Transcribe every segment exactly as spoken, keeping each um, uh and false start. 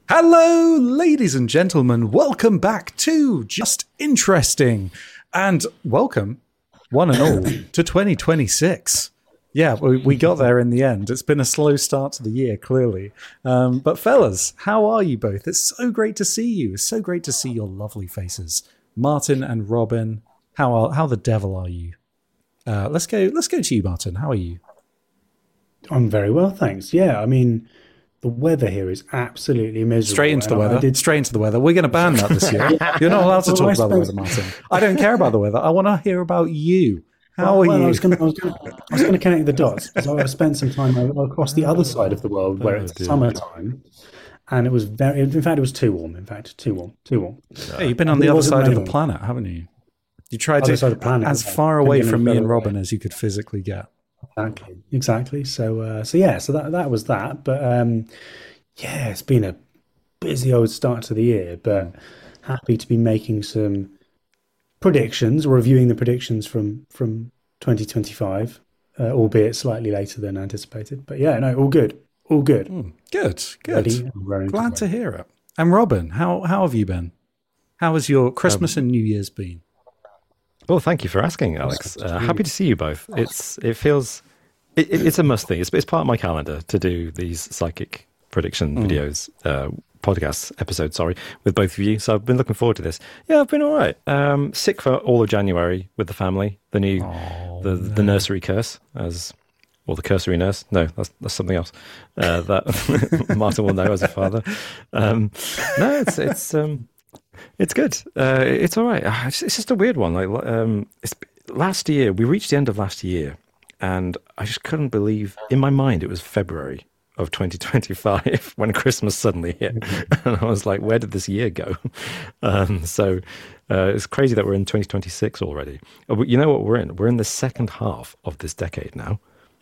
Hello, ladies and gentlemen. Welcome back to Just Interesting. And welcome, one and all, to twenty twenty-six. Yeah, we, we got there in the end. It's been a slow start to the year, clearly. Um, but fellas, how are you both? It's so great to see you. It's so great to see your lovely faces. Martin and Robin, how are, how the devil are you? Uh, let's go. Let's go to you, Martin. How are you? I'm very well, thanks. Yeah, I mean, the weather here is absolutely miserable. Straight into the and I weather. did- Straight into the weather. We're going to ban that this year. You're not allowed to Well, talk I about the suppose- weather, Martin. I don't care about the weather. I want to hear about you. How well, are you? I was going to, I was going to, I was going to connect the dots because I spent some time over- across the other side of the world where Oh, it's dear. summertime, and it was very. In fact, it was too warm. In fact, too warm, too warm. Hey, you've been on the It other wasn't side of the raining. planet, haven't you? You tried Other to side of the planet, as yeah. far Couldn't away get from any me and further Robin away. as you could physically get. Exactly, exactly. So, uh, so yeah, so that that was that. But um, yeah, it's been a busy old start to the year. But happy to be making some predictions, reviewing the predictions from from twenty twenty-five, uh, albeit slightly later than anticipated. But yeah, no, all good, all good. Mm, good, good. Ready and raring Glad go. to hear it. And Robin, how how have you been? How has your Christmas Um, and New Year's been? Well, thank you for asking, Alex. Uh, happy to see you both. It's it feels it, it, it's a must thing. It's, it's part of my calendar to do these psychic prediction videos, uh, podcasts, episodes. Sorry, with both of you. So I've been looking forward to this. Yeah, I've been all right. Um, sick for all of January with the family. The new Oh, the the nursery curse as. Or the cursory nurse? No, that's that's something else. Uh, that Martin will know as a father. Um, no, it's it's um, it's good. Uh, it's all right. Uh, It's, it's just a weird one. Like um, it's, last year, we reached the end of last year, and I just couldn't believe. In my mind, it was February of twenty twenty-five when Christmas suddenly hit, and I was like, "Where did this year go?" Um, so uh, it's crazy that we're in twenty twenty-six already. Uh, but you know what we're in? We're in the second half of this decade now.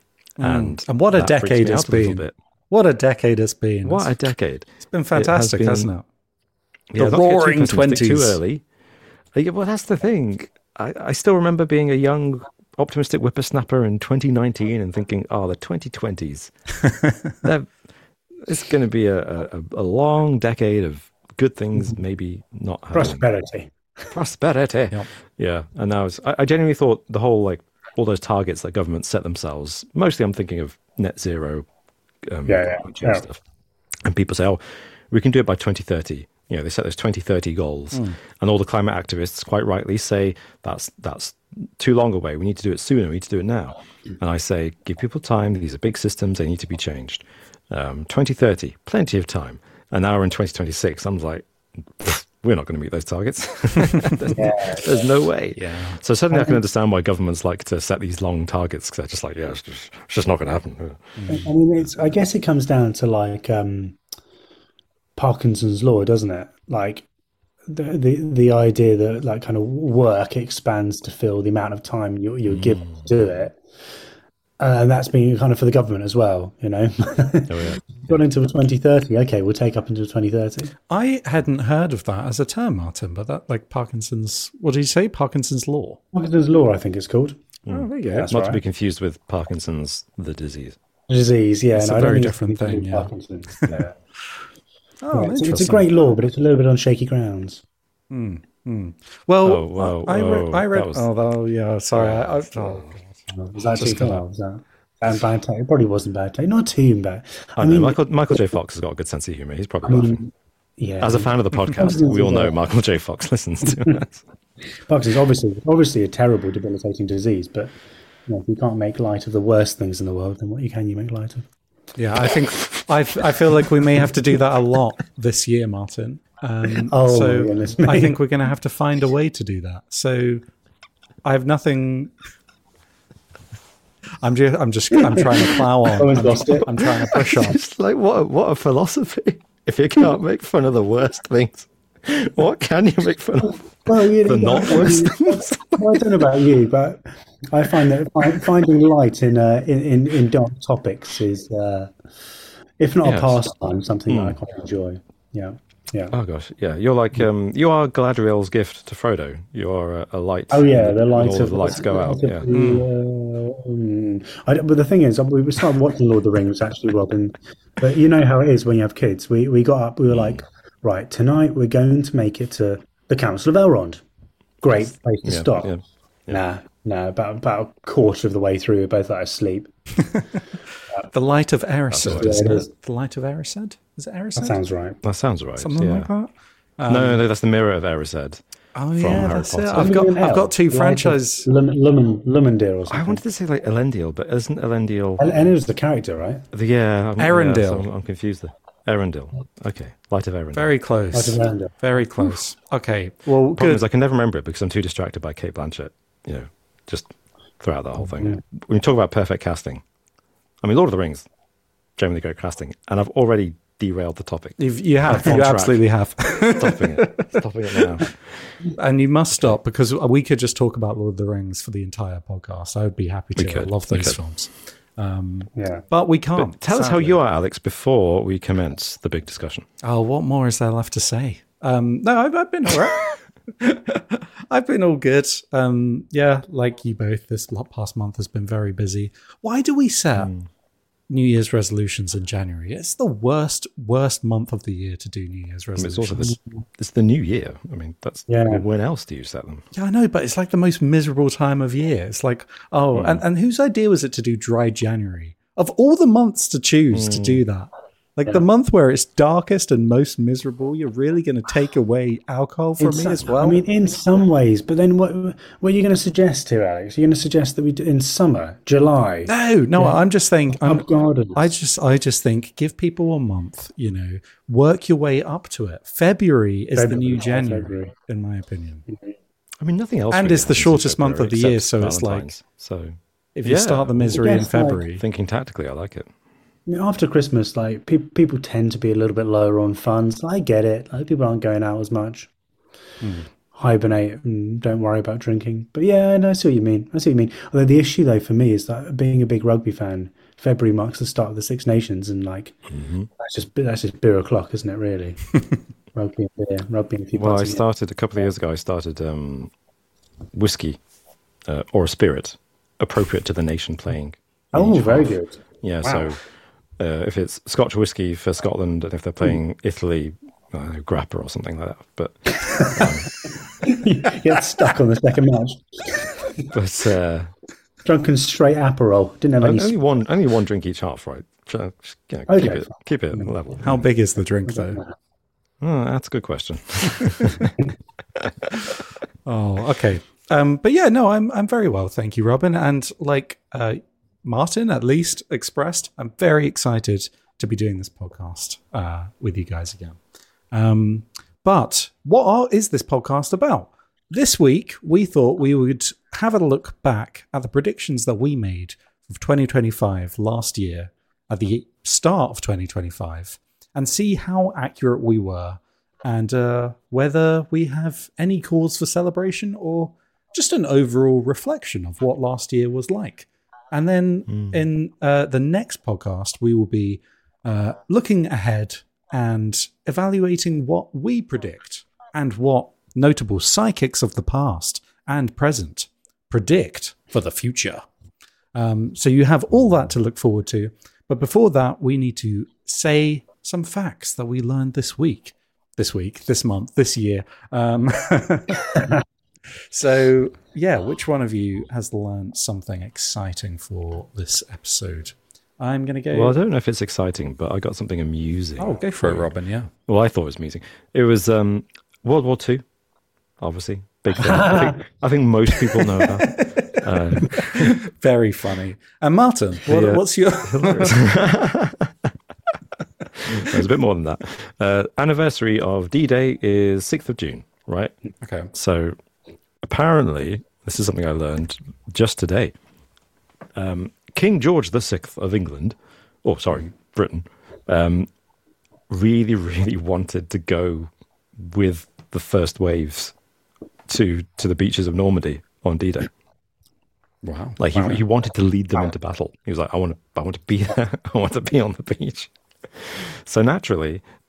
And, And what a that freaks decade me it's out a little been. bit. What a decade it's been. What a It's, decade! it's been fantastic, been- hasn't it? Yeah, The not to get too roaring pessimistic twenties. Too early. Uh, yeah, well, that's the thing. I, I still remember being a young, optimistic whippersnapper in twenty nineteen and thinking, "Oh, the twenty twenties. They're- It's going to be a, a, a long decade of good things, maybe not happening. Prosperity. Prosperity." Yep. Yeah, and now it's, I, I genuinely thought the whole like all those targets that governments set themselves. Mostly, I'm thinking of net zero, um, Yeah, yeah, climate change yeah. stuff. And people say, "Oh, we can do it by twenty thirty." You know, they set those twenty thirty goals, and all the climate activists, quite rightly, say that's that's too long away. We need to do it sooner. We need to do it now. And I say, give people time. These are big systems. They need to be changed. Um, twenty thirty, plenty of time. And now we're in twenty twenty-six. I'm like, we're not going to meet those targets. there's, there's no way. Yeah. So suddenly I can understand why governments like to set these long targets because they're just like, yeah, it's just, it's just not going to happen. I mean, it's. I guess it comes down to like um, Parkinson's law, doesn't it? Like the the the idea that like kind of work expands to fill the amount of time you you give to do it, uh, and that's been kind of for the government as well. You know, Oh, yeah. got until twenty thirty. Okay, we'll take up until twenty thirty. I hadn't heard of that as a term, Martin, but that like Parkinson's, what did you say? Parkinson's law. Parkinson's law, I think it's called. Oh, there you go. That's Not right. to be confused with Parkinson's, the disease. Disease, yeah. It's no, a I don't very think it's different anything thing, to do with yeah. Parkinson's. Yeah. Oh, Yeah, it's, it's a interesting. great law, but it's a little bit on shaky grounds. Well, Oh, whoa, I, I read. whoa, I read. that was- oh, oh, yeah. Sorry. I, I, oh, Was that Just too gonna- far? Was that bad, bad take? It probably wasn't bad take. Not too bad. I, I know, mean, Michael Michael J. Fox has got a good sense of humor. He's probably I laughing. mean, yeah. As a fan of the podcast, Parkinson's we all is know a- Michael J. Fox listens to us. Parkinson's is obviously obviously a terrible, debilitating disease, but you know, if you can't make light of the worst things in the world, then what you can you make light of? yeah. I think I. I feel like we may have to do that a lot this year, Martin. Um, Oh, so my goodness me. I think we're going to have to find a way to do that. So I have nothing. I'm just. I'm just. I'm trying to plow on. Someone's I'm, lost it. I'm trying to push on. It's like what a, what a philosophy. If you can't make fun of the worst things, what can you make fun of? Well, you The know, not I worst mean, things. well, I don't know about you, but I find that fi- finding light in uh, in, in in dark topics is, uh, if not Yes. a pastime, something that I Hmm. quite enjoy. Yeah. Yeah. Oh gosh, yeah. You're like um, you are Galadriel's gift to Frodo. You are a, a light. Oh yeah, when the light all of the lights go out. light of Yeah. the, uh, mm. I don't- but the thing is, we started watching Lord of the Rings actually, Robin. But you know how it is when you have kids. We we got up. We were like, right, tonight we're going to make it to the Council of Elrond. Great place to Yeah, stop. yeah. Nah, nah. About about a quarter of the way through, we're both out of sleep. The Light of Erised, right. isn't Yeah, it it? is. The Light of Erised? Is it Erised? That sounds right. That sounds right. Something yeah. like that? Um, no, no, that's the Mirror of Erised. Oh, from yeah, Harry that's it. Potter. I've got, Lumen I've L, got two Light of franchise. Lum, Lumen, Lumendale or I something. wanted to say like Elendil, but isn't Elendil? And, and it was the character, right? The, yeah, I'm, Arendelle. Yeah, so I'm, I'm confused there. Arendelle. Okay, Light of Arendelle. Very Light of close. Elrond. Very close. Okay, well, Problem good. is I can never remember it because I'm too distracted by Kate Blanchett. You know, just throughout the whole thing. When you talk about perfect casting, I mean, Lord of the Rings, generally great casting, and I've already derailed the topic. You've, you have. On You track. absolutely have. Stopping it. Stopping it now. And you must stop because we could just talk about Lord of the Rings for the entire podcast. I would be happy to. We could. I love We those could. films. Um, Yeah. but we can't. But tell us how sadly. you are, Alex, before we commence the big discussion. Oh, what more is there left to say? Um, no, I've, I've been all right. I've been all good. Um, yeah, like you both, this lo- past month has been very busy. Why do we set New Year's resolutions in January? It's the worst, worst month of the year to do New Year's I mean, it's resolutions. also the, it's the new year. I mean, that's Yeah. when else do you set them? Yeah, I know, but it's like the most miserable time of year. It's like, oh, and, and whose idea was it to do dry January? Of all the months to choose to do that, like the month where it's darkest and most miserable, you're really going to take away alcohol from In me some- as well? I mean, in some ways, but then what? What are you going to suggest here, Alex? Are you going to suggest that we do in summer, July, no, no, I'm just saying, I'm, pub gardens? I just, I just think, give people a month. You know, work your way up to it. February is the February, new yeah, January, February. in my opinion. I mean, nothing else. And really it's the happens in shortest month of February the year, except so it's like- Valentine's. So If you Yeah. start the misery in guess, like- February, thinking tactically, I like it. I mean, after Christmas, like pe- people tend to be a little bit lower on funds. I get it. Like, people aren't going out as much. Hibernate and don't worry about drinking. But yeah, I know- I see what you mean. I see what you mean. Although the issue, though, for me is that being a big rugby fan, February marks the start of the Six Nations, and like that's just that's just beer o'clock, isn't it? Really, rugby and beer, rugby and a few Well, I pints of- started a couple of years ago. I started um, whiskey uh, or a spirit appropriate to the nation playing. in Oh, each very half. good. Yeah, Wow. so uh, if it's Scotch whiskey for Scotland, and if they're playing Italy, I don't know, grappa or something like that. But Get stuck on the second match. but uh, Drunken straight Aperol. Didn't have any. only one only one drink each half, right? Try- just, you know, keep Okay. it keep it level. how big is the drink though? Oh, that's a good question. Oh, okay. Um, but yeah, no, I'm I'm very well, thank you, Robin. And like uh, Martin, at least expressed, I'm very excited to be doing this podcast uh, with you guys again. Um, but what are, is this podcast about? This week, we thought we would have a look back at the predictions that we made of twenty twenty-five last year at the start of twenty twenty-five and see how accurate we were and uh, whether we have any cause for celebration or just an overall reflection of what last year was like. And then in uh, the next podcast, we will be uh, looking ahead and evaluating what we predict and what notable psychics of the past and present predict for the future. Um, so you have all that to look forward to. But before that, we need to say some facts that we learned this week, this week, this month, this year. Um, so, yeah, which one of you has learned something exciting for this episode? I'm going to go. Well, I don't know if it's exciting, but I got something amusing. oh, go for it, Robin. Yeah. Well, I thought it was amusing. It was um, World War Two, obviously. Big thing. I, think, I think most people know about it. Uh, Very funny. And Martin, what, Yeah. what's your. There's a bit more than that. Uh, anniversary of D-Day is sixth of June, right? Okay. So apparently, this is something I learned just today. Um, King George the Sixth of England, or sorry, Britain, um, really, really wanted to go with the first waves to to the beaches of Normandy on D-Day. Wow. Like he, Wow. he wanted to lead them into battle. He was like, I want to, I want to be there. I want to be on the beach. So naturally,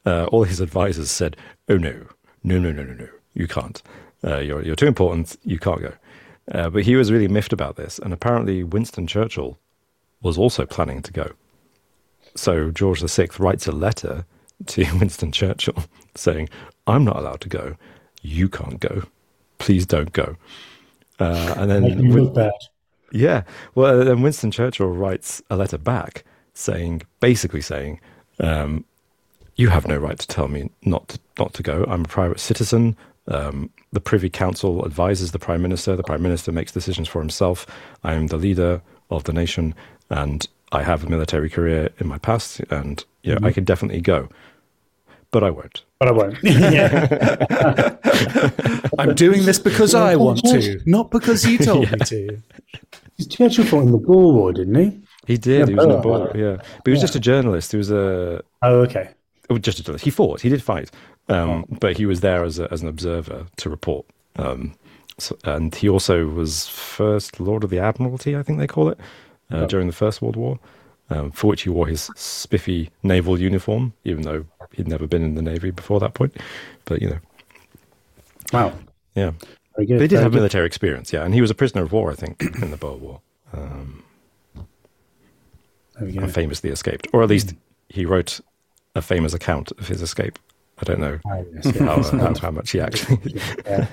uh, all his advisors said, "Oh no, no, no, no, no, no, you can't. Uh, you're you're too important. You can't go." Uh, but he was really miffed about this, and apparently Winston Churchill was also planning to go. So George the Sixth writes a letter to Winston Churchill saying, "I'm not allowed to go. You can't go. Please don't go." Uh, and then, Making you look bad. yeah, well, then Winston Churchill writes a letter back saying, basically saying, um, "You have no right to tell me not to, not to go. I'm a private citizen. Um, the Privy Council advises the Prime Minister. The Prime Minister makes decisions for himself. I'm the leader of the nation, and I have a military career in my past, and you know, mm-hmm. I can definitely go, but I won't." But I won't. Yeah. I'm doing this because I want to, not because you told yeah. me to. Churchill fought in the Boer War, didn't he? He did. Yeah, he was in the Boer, yeah. But he was yeah. just a journalist. He was a... Oh, okay. Oh, just a journalist. He fought. He did fight. Um, oh. But he was there as, a, as an observer to report. Um, so, and he also was First Lord of the Admiralty, I think they call it, uh, oh. during the First World War, um, for which he wore his spiffy naval uniform, even though he'd never been in the Navy before that point. But, you know. Wow. Yeah. Very good. But he did Very have good. military experience, yeah. And he was a prisoner of war, I think, in the Boer War. Um, there we go. And famously escaped. Or at least he wrote a famous account of his escape. I don't know oh, yes, yeah. how, how, how much he actually... yeah.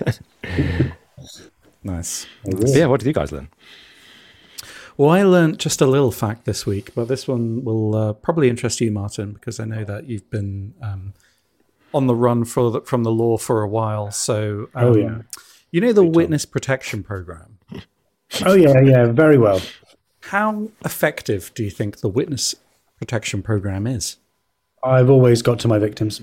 Nice. Yeah, what did you guys learn? Well, I learned just a little fact this week, but this one will uh, probably interest you, Martin, because I know that you've been um, on the run for the, from the law for a while. So, um, oh, yeah. You know the Big Witness time. Protection Program? Oh, yeah, yeah, very well. How effective do you think the Witness Protection Program is? I've always got to my victims.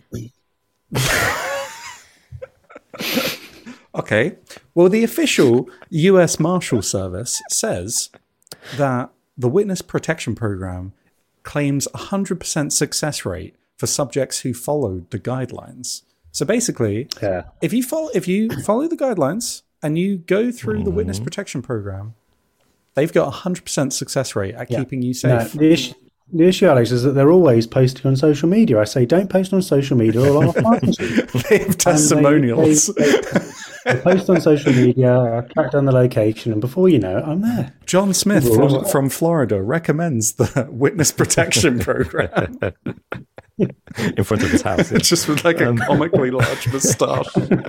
Okay. Well, the official U S Marshal Service says that the Witness Protection Program claims a one hundred percent success rate for subjects who followed the guidelines. So basically, yeah. if you follow if you follow the guidelines and you go through mm-hmm. the Witness Protection Program, they've got a one hundred percent success rate at yeah. keeping you safe. No, the, issue, the issue, Alex, is that they're always posting on social media. I say, don't post on social media or I'll find you. They have testimonials. They, they, they, they post on social media, I track down the location, and before you know it, I'm there. John Smith from, from Florida recommends the Witness Protection Program. In front of his house. Yeah. Just with like a um, comically large moustache.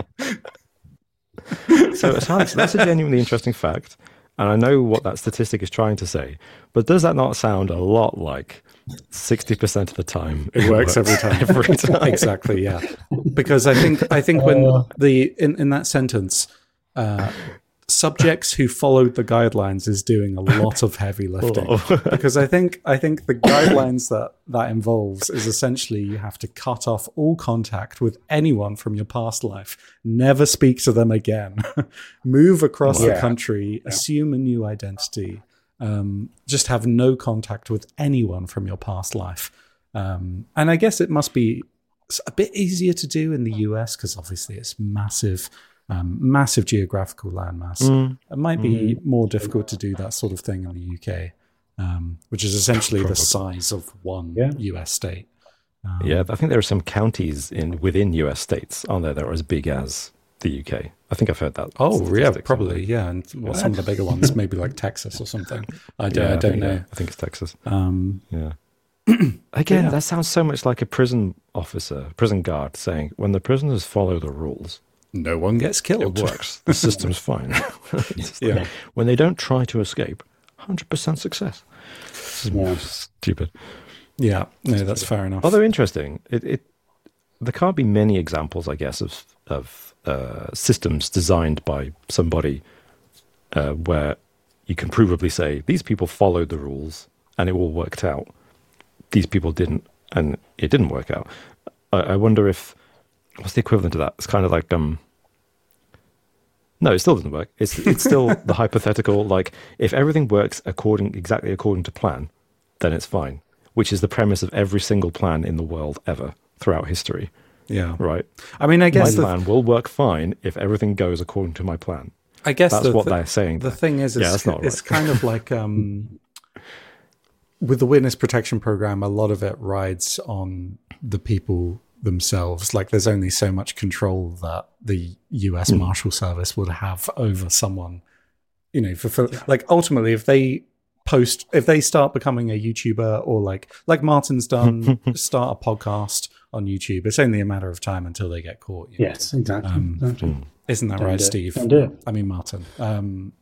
So, Alex, that's a genuinely interesting fact. And I know what that statistic is trying to say. But does that not sound a lot like sixty percent of the time it, it works, works every time? Every time. Exactly, yeah. Because I think I think when uh, the in, in that sentence, uh, subjects who followed the guidelines is doing a lot of heavy lifting. Because I think I think the guidelines that that involves is essentially you have to cut off all contact with anyone from your past life, never speak to them again, move across yeah. the country, yeah. assume a new identity, um, just have no contact with anyone from your past life. Um, and I guess it must be a bit easier to do in the U S because obviously it's massive. Um, massive geographical landmass. Mm. It might be mm. more difficult to do that sort of thing in the U K, um, which is essentially Probably. the size of one yeah. U S state. Um, yeah, I think there are some counties in within U S states, aren't there, that are as big as the U K. I think I've heard that. Oh, yeah, probably, yeah. And well, some of the bigger ones, maybe like Texas or something. I, do, yeah, I don't I think, know. Yeah, I think it's Texas. Um, yeah. Again, yeah. that sounds so much like a prison officer, prison guard saying, when the prisoners follow the rules, no one gets killed. It works. The system's fine. yeah. Like, when they don't try to escape, one hundred percent success. Yeah. Stupid. Yeah, no, that's fair enough. Although interesting, it, it there can't be many examples, I guess, of of uh, systems designed by somebody uh, where you can provably say, these people followed the rules and it all worked out. These people didn't, and it didn't work out. I, I wonder if what's the equivalent to that? It's kind of like, um, no, it still doesn't work. It's it's still the hypothetical, like, if everything works according exactly according to plan, then it's fine, which is the premise of every single plan in the world ever throughout history. Yeah. Right? I mean, I guess my plan the, will work fine if everything goes according to my plan. I guess that's the, what the, they're saying. The thing is, yeah, it's, that's not right. It's kind of like... Um, with the Witness Protection Program, a lot of it rides on the people themselves. Like there's only so much control that the U S Mm. Marshal Service would have over someone, you know, for, for like ultimately if they post, if they start becoming a YouTuber or like, like Martin's done, start a podcast on YouTube, it's only a matter of time until they get caught. You know? Yes, exactly. Um, exactly. Isn't that Don't right, do it. Steve? Don't do it. I mean, Martin. Um,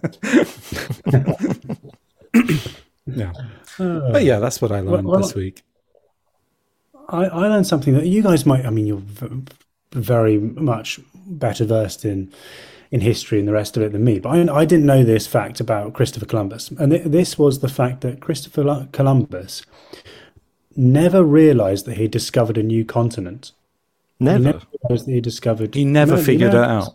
yeah. Uh, But yeah, that's what I learned well, this week. I, I learned something that you guys might. I mean, you're v- very much better versed in in history and the rest of it than me. But I, I didn't know this fact about Christopher Columbus, and th- this was the fact that Christopher Lo- Columbus never realised that he discovered a new continent. He Never. never realised that he discovered. He never No, figured you know, it out.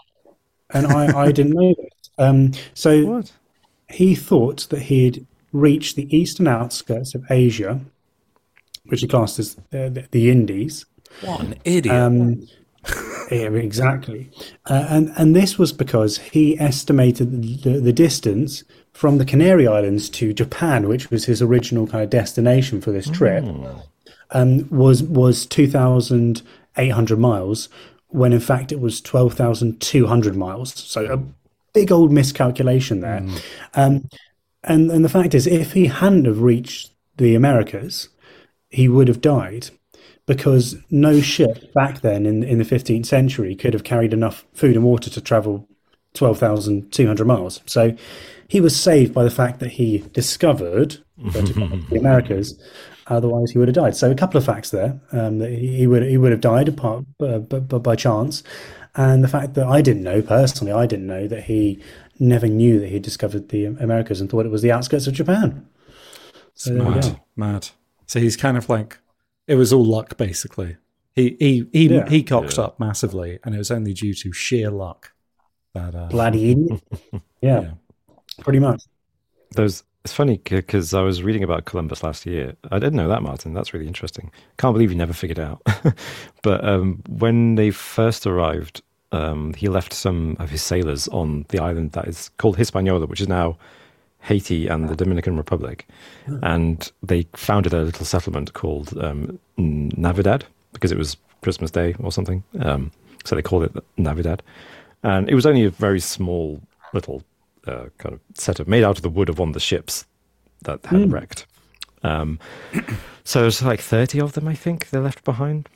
and I, I didn't know this. Um, so What? he thought that he'd reached the eastern outskirts of Asia, which are classed as uh, the, the Indies. What an idiot. Um, yeah, exactly. Uh, and, and this was because he estimated the, the distance from the Canary Islands to Japan, which was his original kind of destination for this trip, um, was was two thousand eight hundred miles, when in fact it was twelve thousand two hundred miles. So a big old miscalculation there. Um, and, and the fact is, if he hadn't have reached the Americas, he would have died, because no ship back then in in the fifteenth century could have carried enough food and water to travel twelve thousand two hundred miles. So he was saved by the fact that he discovered the Americas. Otherwise, he would have died. So a couple of facts there, um, that he, he would he would have died apart, uh, b- b- by chance, and the fact that I didn't know personally, I didn't know that he never knew that he discovered the Americas and thought it was the outskirts of Japan. So there we mad, go. mad. So he's kind of like, it was all luck, basically. He he he Yeah. he cocked up massively, and it was only due to sheer luck that. Uh, Bloody idiot. Yeah, Yeah. pretty much. Those. It's funny because I was reading about Columbus last year. I didn't know that, Martin. That's really interesting. Can't believe you never figured it out. But um, when they first arrived, um, he left some of his sailors on the island that is called Hispaniola, which is now Haiti and the Dominican Republic. And they founded a little settlement called um, Navidad, because it was Christmas Day or something. Um, so they called it Navidad. And it was only a very small little uh, kind of setup made out of the wood of one of the ships that had Mm. wrecked. Um, so there's like thirty of them, I think, they left behind.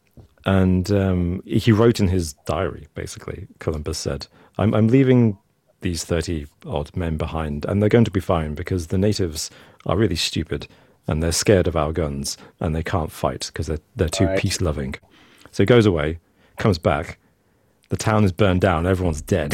And um, he wrote in his diary, basically, Columbus said, I'm, I'm leaving these thirty odd men behind, and they're going to be fine because the natives are really stupid and they're scared of our guns and they can't fight because they're, they're too Right. peace loving. So he goes away, comes back, the town is burned down, everyone's dead.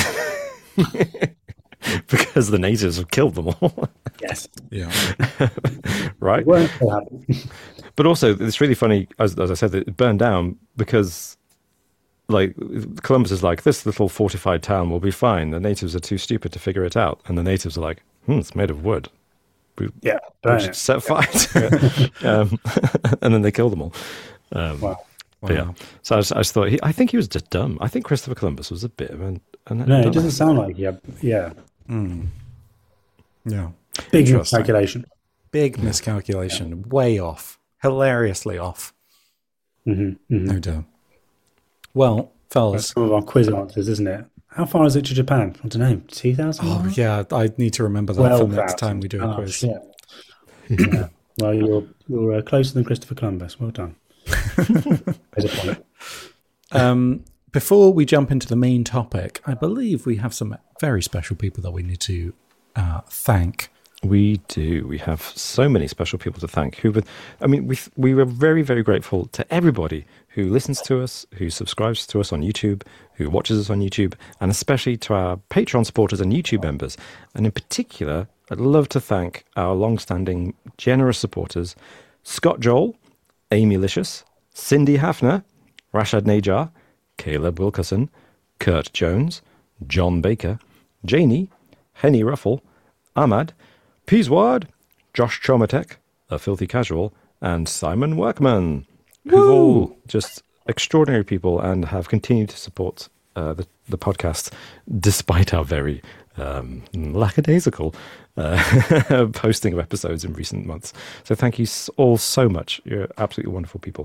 Because the natives have killed them all. Yes. Yeah. Right? Weren't so happy. But also, it's really funny, as, as I said, that it burned down because, like, Columbus is like, this little fortified town will be fine. The natives are too stupid to figure it out. And the natives are like, hmm, it's made of wood. We, Yeah. we burn should it. set fire to it. um, and then they killed them all. Um, Wow. But yeah, so I just, I just thought, he, I think he was just dumb. I think Christopher Columbus was a bit of an... an No, it dumbass. doesn't sound like yeah, yeah. Mm. Yeah. Big Interesting. calculation. Big miscalculation. Way off. Hilariously off. Mm-hmm, mm-hmm. No doubt. Well, That's fellas. some of our quiz answers, isn't it? How far is it to Japan? I don't know. Two thousand. Oh, yeah. I need to remember that for next time we do a quiz. Yeah. Yeah. Well, you're you're uh, closer than Christopher Columbus. Well done. There's a point. Um, before we jump into the main topic, I believe we have some very special people that we need to uh, thank. We do. We have so many special people to thank. Who would? I mean, we we were very very grateful to everybody who listens to us, who subscribes to us on YouTube, who watches us on YouTube, and especially to our Patreon supporters and YouTube members. And in particular, I'd love to thank our long-standing generous supporters: Scott Joel, Amy Licious, Cindy Hafner, Rashad Najar, Caleb Wilkerson, Kurt Jones, John Baker, Janie, Henny Ruffle, Ahmad, Peasward, Josh Chomatek, A Filthy Casual, and Simon Workman, who've all just extraordinary people and have continued to support uh, the, the podcast despite our very um, lackadaisical uh, posting of episodes in recent months. So thank you all so much. You're absolutely wonderful people.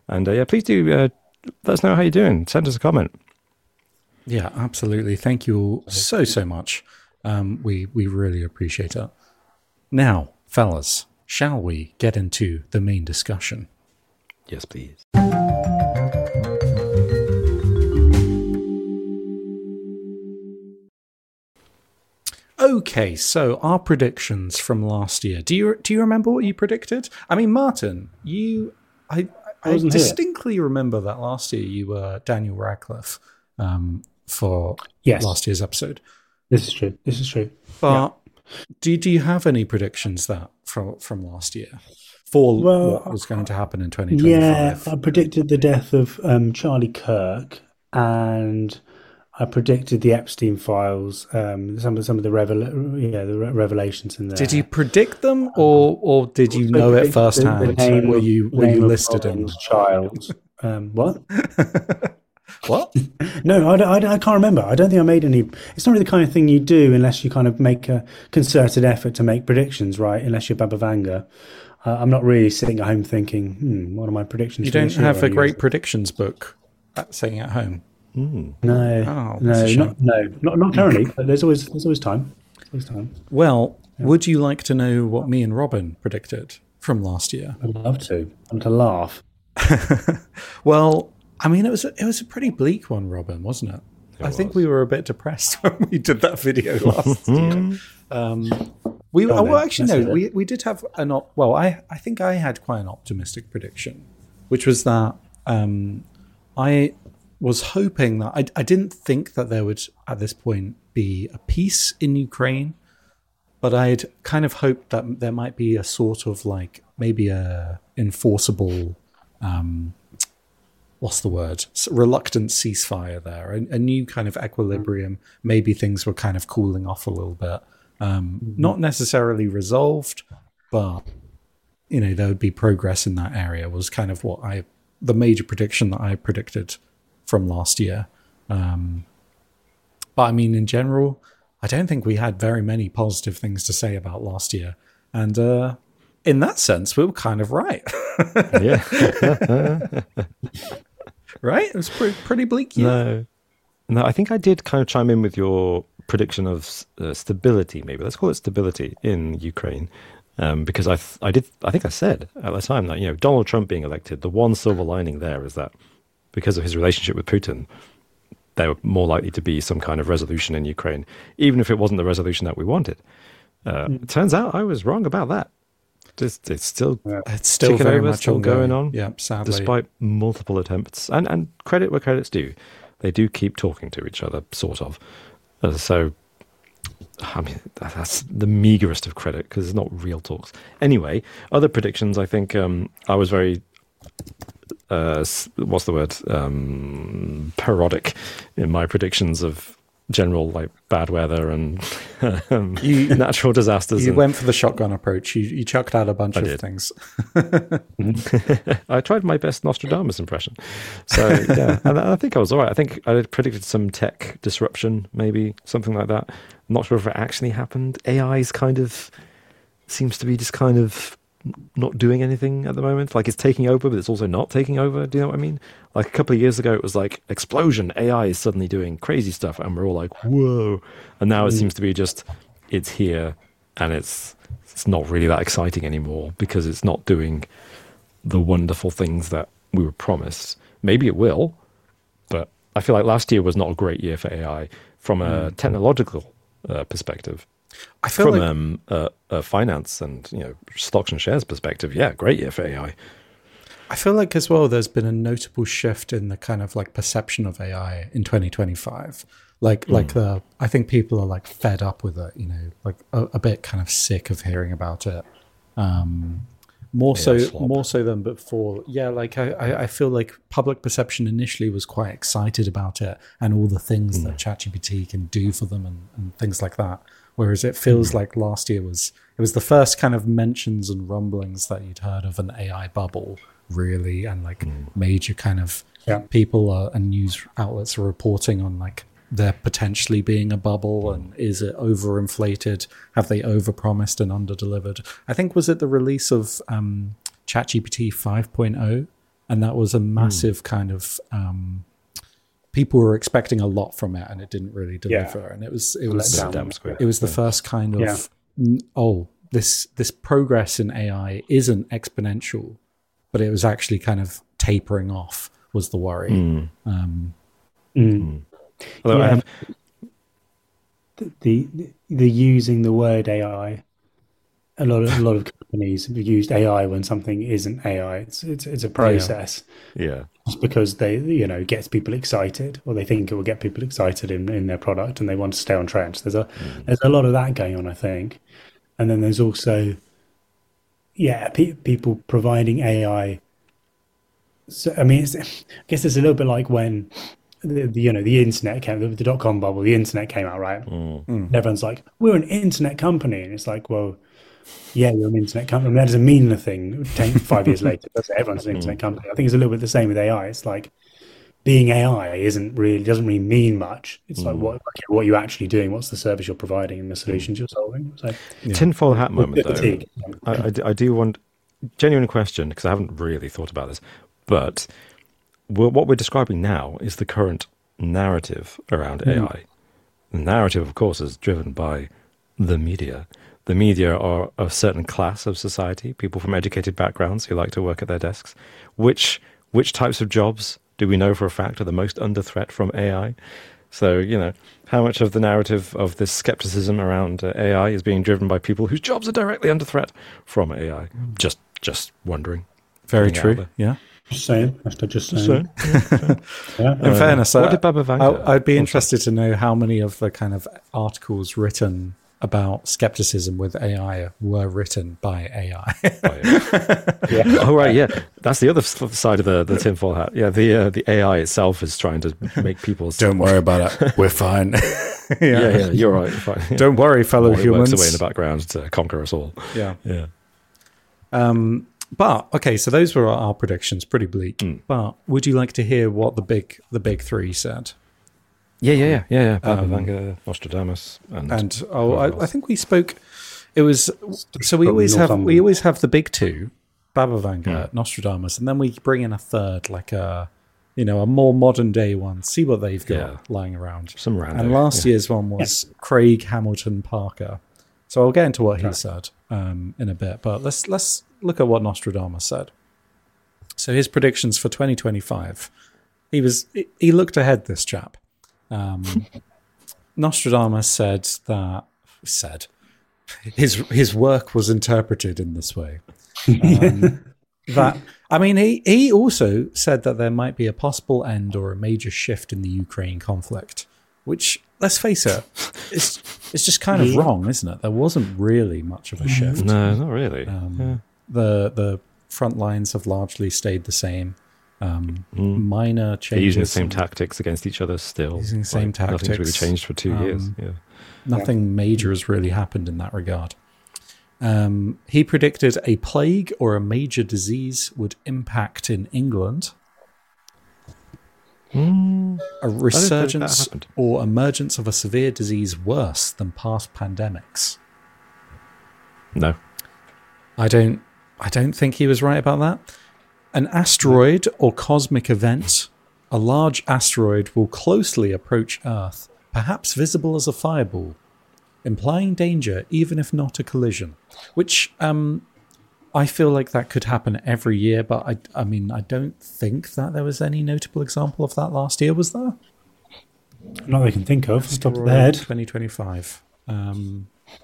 And uh, yeah, please do uh, let us know how you're doing. Send us a comment. Yeah, absolutely. Thank you all so, so much. Um, we, we really appreciate it. Now, fellas, shall we get into the main discussion? Yes, please. Okay, so our predictions from last year. Do you do you remember what you predicted? I mean, Martin, you, I, I, I wasn't here. distinctly remember that last year you were Daniel Radcliffe um, for Yes. last year's episode. This is true. This is true. But do do you have any predictions that from from last year for Well, what was going to happen in twenty twenty-five? Yeah, I predicted the death of um, Charlie Kirk, and I predicted the Epstein files. Um, some of some of the revel- yeah the re- revelations in there. Did you predict them, or or did you know it firsthand? Were you were you listed in? Child. Um, what? What? No, I, don't- I, don't- I can't remember. I don't think I made any. It's not really the kind of thing you do unless you kind of make a concerted effort to make predictions, right? Unless you're Baba Vanga. Uh, I'm not really sitting at home thinking, hmm, what are my predictions? You for don't this year? have I a great use- predictions book at, sitting at home. Mm. No, Oh, that's a no, shame. not, no, not not currently. But there's always there's always time. There's always time. Well, would you like to know what me and Robin predicted from last year? I'd love to. I'm to laugh. Well, I mean, it was a, it was a pretty bleak one, Robin, wasn't it? It I think was. we were a bit depressed when we did that video last year. Um, we Go on oh, well, then. actually Let's no, hear it. we we did have an op- well, I I think I had quite an optimistic prediction, which was that um, I was hoping that I I didn't think that there would at this point be a peace in Ukraine, but I'd kind of hoped that there might be a sort of like maybe a enforceable. Um, what's the word? S- Reluctant ceasefire there, a, a new kind of equilibrium. Maybe things were kind of cooling off a little bit. Um, not necessarily resolved, but you know there would be progress in that area. Was kind of what I, the major prediction that I predicted from last year. Um, but I mean, in general, I don't think we had very many positive things to say about last year, and uh, in that sense, we were kind of right. Yeah. Right? It was pretty, pretty bleak. Yeah. No. No, I think I did kind of chime in with your prediction of uh, stability, maybe. Let's call it stability in Ukraine. Um, because I th- I did, I think I said at the time that, you know, Donald Trump being elected, the one silver lining there is that because of his relationship with Putin, there were more likely to be some kind of resolution in Ukraine, even if it wasn't the resolution that we wanted. Uh, Mm. It turns out I was wrong about that. It's, it's still It's still ticking very over, much still ongoing. going on. Yeah, sadly. Despite multiple attempts, and, and credit where credit's due, they do keep talking to each other, sort of. Uh, so, I mean, that- that's the meagerest of credit because it's not real talks. Anyway, other predictions, I think um, I was very, uh, s- what's the word, um, parodic in my predictions of general like bad weather and um, You- natural disasters. You and, went for the shotgun approach. You, you chucked out a bunch I of did. things. I tried my best Nostradamus impression. So, yeah, and I think I was all right. I think I had predicted some tech disruption, maybe something like that. I'm not sure if it actually happened. A I's kind of seems to be just kind of not doing anything at the moment. Like it's taking over, but it's also not taking over. Do you know what I mean? Like a couple of years ago, it was like explosion. A I is suddenly doing crazy stuff, and we're all like, whoa. And now it seems to be just, it's here, and it's it's not really that exciting anymore because it's not doing the wonderful things that we were promised. Maybe it will, but I feel like last year was not a great year for A I from a technological uh, perspective. I feel From like um, a, a finance and you know stocks and shares perspective, yeah, great year for A I. I feel like as well there's been a notable shift in the kind of like perception of A I in twenty twenty-five. Like Hmm. like the I think people are like fed up with it, you know, like a, a bit kind of sick of hearing about it. Um more A I so slop. more so than before. Yeah, like I, I I feel like public perception initially was quite excited about it and all the things Hmm. that ChatGPT can do for them and, and things like that. Whereas it feels like last year was it was the first kind of mentions and rumblings that you'd heard of an A I bubble, really, and like major kind of Yeah. people are, and news outlets are reporting on like there potentially being a bubble and is it overinflated? Have they overpromised and underdelivered? I think was it the release of um, ChatGPT five point oh and that was a massive mm. kind of. Um, people were expecting a lot from it, and it didn't really deliver. Yeah. And it was it was it was the yeah. first kind of yeah. oh this this progress in A I isn't exponential, but it was actually kind of tapering off. Was the worry? Mm. Um, mm. Although yeah. I have the, the the using the word A I. A lot of a lot of companies have used A I when something isn't A I. It's it's it's a process. Yeah. yeah. Just because they you know gets people excited, or they think it will get people excited in, in their product, and they want to stay on trend. There's a mm. there's a lot of that going on, I think. And then there's also yeah, pe- people providing A I. So I mean, it's, I guess it's a little bit like when the, the you know the internet came, the, the dot com bubble, the internet came out, right? Mm. And everyone's like, we're an internet company, and it's like, well. Yeah, you're an internet company. That doesn't mean anything ten, five years later. That's everyone's an internet company. I think it's a little bit the same with A I. It's like being A I isn't really doesn't really mean much. It's mm. like what like, what you're actually doing, what's the service you're providing, and the solutions you're solving. So, yeah. Tinfoil hat moment though. I, I, I do want genuine question because I haven't really thought about this, but we're, what we're describing now is the current narrative around mm. A I. The narrative, of course, is driven by the media. The media are a certain class of society, people from educated backgrounds who like to work at their desks. Which which types of jobs do we know for a fact are the most under threat from A I? So, you know, how much of the narrative of this skepticism around uh, A I is being driven by people whose jobs are directly under threat from A I? Just just wondering. Very true, yeah. Just saying. That's just saying. yeah. In uh, fairness, what did Baba Vanga? I'd be interested to know how many of the kind of articles written about skepticism with A I were written by A I. oh, yeah. yeah. oh, right, yeah. That's the other side of the, the tinfoil hat. Yeah, the uh, the A I itself is trying to make people... Don't worry about it. We're fine. yeah. yeah, yeah, you're right. Fine. Yeah. Don't worry, fellow Worry humans. Works away in the background to conquer us all. Yeah. Yeah. Um, but, okay, so those were our predictions, pretty bleak. Mm. But would you like to hear what the big the big three said? Yeah, yeah, yeah, yeah, yeah. Baba um, Vanga, Nostradamus, and, and oh, I, I think we spoke. It was so we always have we always have the big two, Baba Vanga, mm. Nostradamus, and then we bring in a third, like a you know a more modern day one. See what they've got yeah. lying around. Some random. And last yeah. year's one was yeah. Craig Hamilton Parker. So I'll get into what he right. said um, in a bit, but let's let's look at what Nostradamus said. So his predictions for twenty twenty-five. He was he looked ahead. This chap. Um, Nostradamus said that said his his work was interpreted in this way. Um, that I mean, he he also said that there might be a possible end or a major shift in the Ukraine conflict, which, let's face it, it's it's just kind of wrong, isn't it? There wasn't really much of a shift. No, not really. Um, yeah. The the front lines have largely stayed the same. Um, mm. Minor changes. They're using the same tactics against each other still. Using the same like, tactics. Nothing's really changed for two um, years. Yeah. Nothing yeah. major has really happened in that regard. Um, he predicted a plague or a major disease would impact in England. Mm. A resurgence or emergence of a severe disease worse than past pandemics. No. I don't I don't think he was right about that. An asteroid or cosmic event, a large asteroid will closely approach Earth, perhaps visible as a fireball, implying danger even if not a collision, which um, I feel like that could happen every year, but I, I mean, I don't think that there was any notable example of that last year, was there? Not that I can think of, top of the head. twenty twenty-five. Um,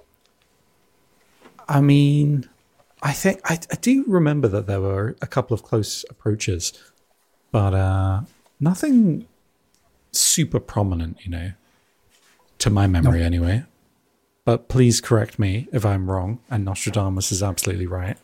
I mean... I think I, I do remember that there were a couple of close approaches, but uh, nothing super prominent, you know, to my memory no. anyway. But please correct me if I'm wrong, and Nostradamus is absolutely right.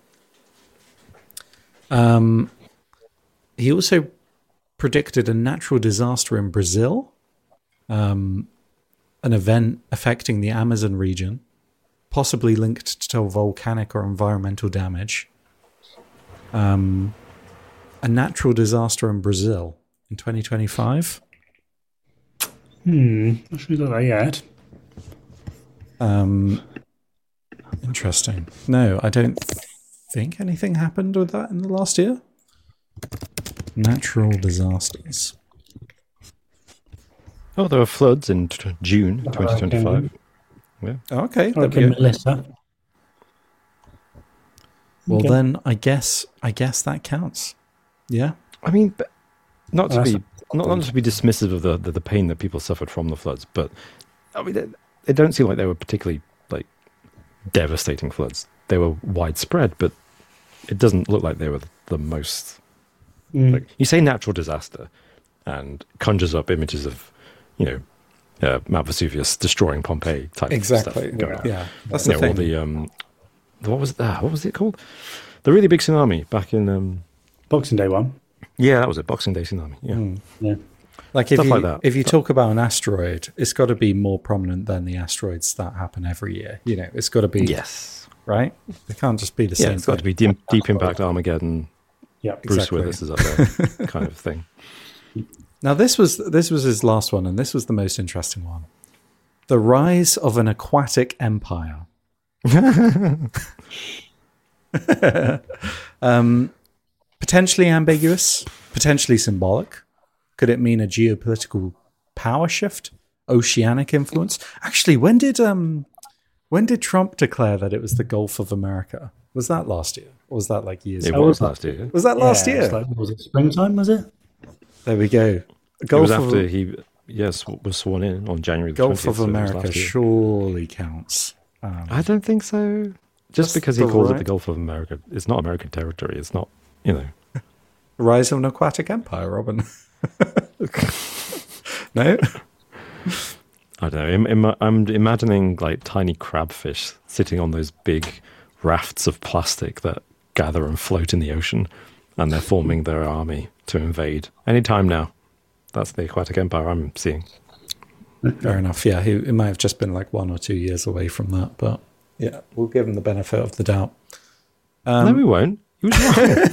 Um, he also predicted a natural disaster in Brazil, um, an event affecting the Amazon region, possibly linked to volcanic or environmental damage. Um, a natural disaster in Brazil in twenty twenty-five. Hmm, not sure we got that yet. Um, interesting. No, I don't think anything happened with that in the last year. Natural disasters. Oh, there were floods in t- June twenty twenty-five. Yeah. Okay. there we Okay, go. Melissa. Well, Okay. then I guess I guess that counts. Yeah. I mean, but not to Well, be that's not, not to be dismissive of the, the, the pain that people suffered from the floods, but I mean, they, they don't seem like they were particularly like devastating floods. They were widespread, but it doesn't look like they were the most. Mm. Like, you say natural disaster, and conjures up images of, you know, uh, Mount Vesuvius destroying Pompeii type Exactly. stuff going on. Yeah. That's You the know, or thing. the um, the- what was that? What was it called? The really big tsunami back in um, Boxing Day one. yeah, that was it. Boxing Day tsunami. Yeah. Mm. Yeah. Like if Stuff you like that. if you talk about an asteroid, it's got to be more prominent than the asteroids that happen every year. You know, it's got to be Yes. right. They can't just be the Yeah, same. it's got to thing. be deep, deep Impact Armageddon. Yeah. Bruce Exactly. Willis is up there, kind of thing. Now this was this was his last one, and this was the most interesting one: the rise of an aquatic empire. um, potentially ambiguous, potentially symbolic. Could it mean a geopolitical power shift, oceanic influence? Actually, when did um, when did Trump declare that it was the Gulf of America? Was that last year, or was that like years It ago? was last year. Was that last Yeah, year? it's like, was it springtime, was it? There we go. It Gulf was of, after he, yes, was sworn in on January the Gulf twentieth. of America surely counts. Um, I don't think so. That's Just because he the calls right- it the Gulf of America, it's not American territory. It's not, you know. Rise of an aquatic empire, Robin. No? I don't know. Im- im- I'm imagining like tiny crabfish sitting on those big rafts of plastic that gather and float in the ocean, and they're forming their army to invade anytime now. That's the aquatic empire I'm seeing. Fair enough. Yeah, he, it might have just been like one or two years away from that, but yeah, we'll give him the benefit of the doubt. Um, no, we won't. He was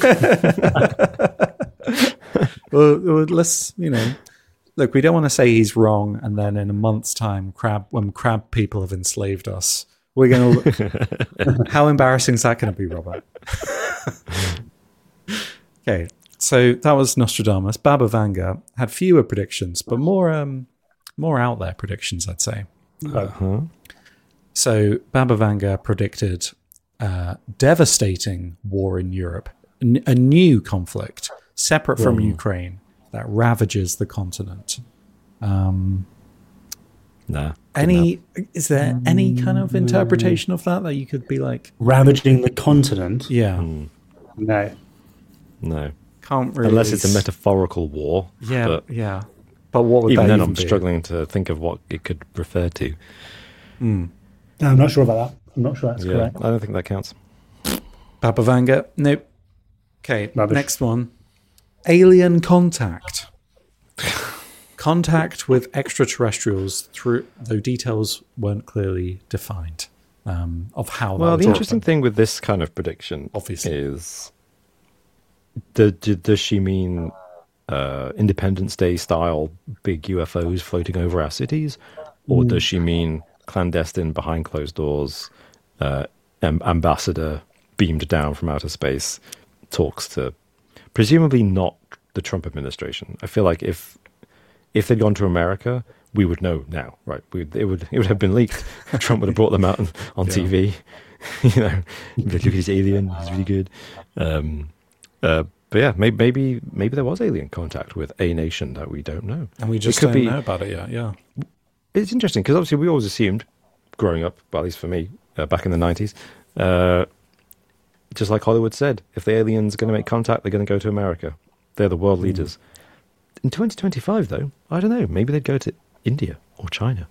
wrong. well, well, let's, you know, look, we don't want to say he's wrong, and then in a month's time, crab when crab people have enslaved us, we're going to. How embarrassing is that going to be, Robert? Okay, so that was Nostradamus. Baba Vanga had fewer predictions, but more, um, more out there predictions, I'd say. Uh-huh. So Baba Vanga predicted uh, devastating war in Europe, N- a new conflict separate from Ukraine that ravages the continent. Um, Nah. any is there any kind of interpretation of that that you could be like, Ravaging the continent? yeah, Hmm. No. No. can't really, Unless it's a metaphorical war. yeah, But yeah. But what would even that then, even I'm be? struggling to think of what it could refer to. No, I'm not sure about that. I'm not sure that's Yeah, correct. I don't think that counts. Baba Vanga, nope. Okay, Rubbish. next one. Alien contact. Contact with extraterrestrials, through though details weren't clearly defined um, of how. Well, that the would interesting happen. thing with this kind of prediction, Obviously. is do, do, does she mean uh, Independence Day style big U F Os floating over our cities, or does she mean clandestine, behind closed doors, uh, am- ambassador beamed down from outer space talks to, presumably not the Trump administration? I feel like if if they'd gone to America, we would know now, right? We, it would it would have been leaked. Trump would have brought them out on, on T V. You know, look at this alien, he's really good. Um, uh, but yeah, maybe, maybe maybe there was alien contact with a nation that we don't know. and we just could don't be- know about it yet. Yeah, It's interesting because obviously we always assumed, growing up, well, at least for me, uh, back in the nineties, uh, just like Hollywood said, if the aliens are going to make contact, they're going to go to America. They're the world leaders. In twenty twenty-five, though, I don't know. Maybe they'd go to India or China.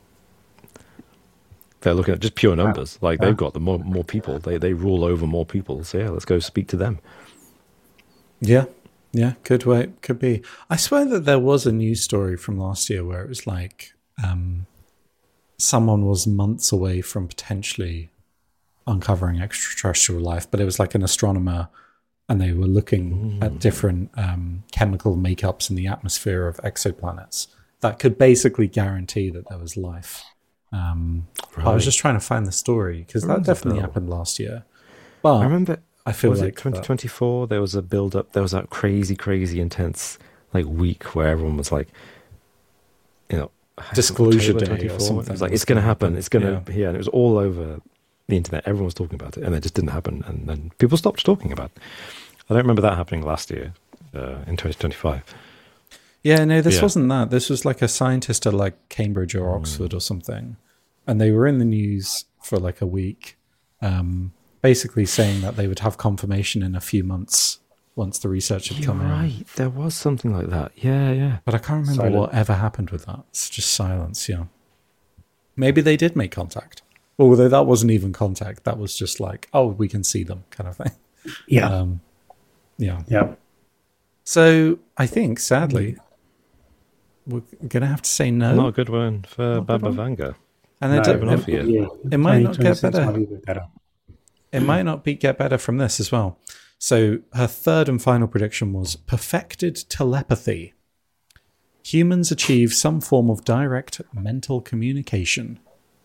They're looking at just pure numbers. Like they've got the more more people. They they rule over more people. So yeah, let's go speak to them. yeah, yeah. Could wait, could be. I swear that there was a news story from last year where it was like um, someone was months away from potentially uncovering extraterrestrial life, but it was like an astronomer, and they were looking at different um, chemical makeups in the atmosphere of exoplanets that could basically guarantee that there was life. Um, I was Right. just trying to find the story because that Rings a definitely bell. happened last year. But I remember I feel was like it twenty that- twenty-four? There was a build up. There was that crazy, crazy intense like week where everyone was like, you know, Disclosure October Day or twenty-four. something It was like was it's going to gonna happen. happen. It's going to yeah. And it was all over the internet. Everyone was talking about it, and it just didn't happen. And then people stopped talking about it. I don't remember that happening last year uh, in twenty twenty-five. Yeah, no, this Yeah. wasn't that. This was like a scientist at like Cambridge or Oxford or something. And they were in the news for like a week, um, basically saying that they would have confirmation in a few months once the research had You're come in. right. There was something like that. Yeah, yeah. But I can't remember Silent. what ever happened with that. It's just silence, yeah. Maybe they did make contact. Although that wasn't even contact. That was just like, oh, we can see them kind of thing. Yeah. Um, yeah. yeah. So I think, sadly, we're going to have to say no. Not a good one for Not a good Baba one. Vanga. And No, it, Even it, off here. yeah. it might not get twenty twenty-six better. might be a bit better. It might not be get better from this as well. So her third and final prediction was perfected telepathy. Humans achieve some form of direct mental communication.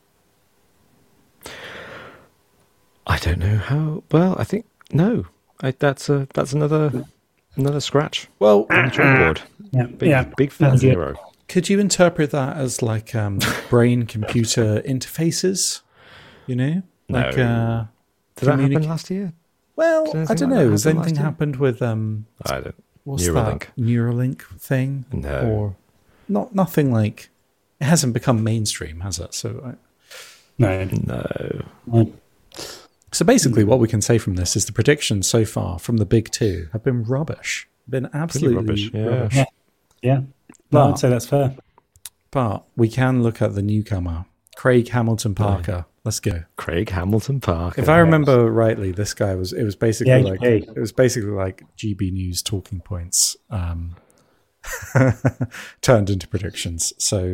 I don't know how. Well, I think no. I, that's a that's another another scratch Well, on the drawing board. Yeah. Big yeah. big fat That's good. zero. could you interpret that as like um, brain-computer interfaces? You know, like No. uh, Did that happen communic- last year? well, Did I anything don't like know. that Has happen anything last year? happened with um, I don't. what's Neuralink. that Neuralink thing? No. Or not? Nothing like it hasn't become mainstream, has it? So, I, No. No. no. so basically, what we can say from this is the predictions so far from the big two have been rubbish. Been absolutely rubbish, yeah. rubbish. Yeah. Yeah. No, But- I'd say that's fair. But we can look at the newcomer, Craig Hamilton Parker. Let's go. Craig Hamilton Parker. If I remember rightly, this guy was. It was basically Yeah, like hey. it was basically like G B News talking points um, turned into predictions. So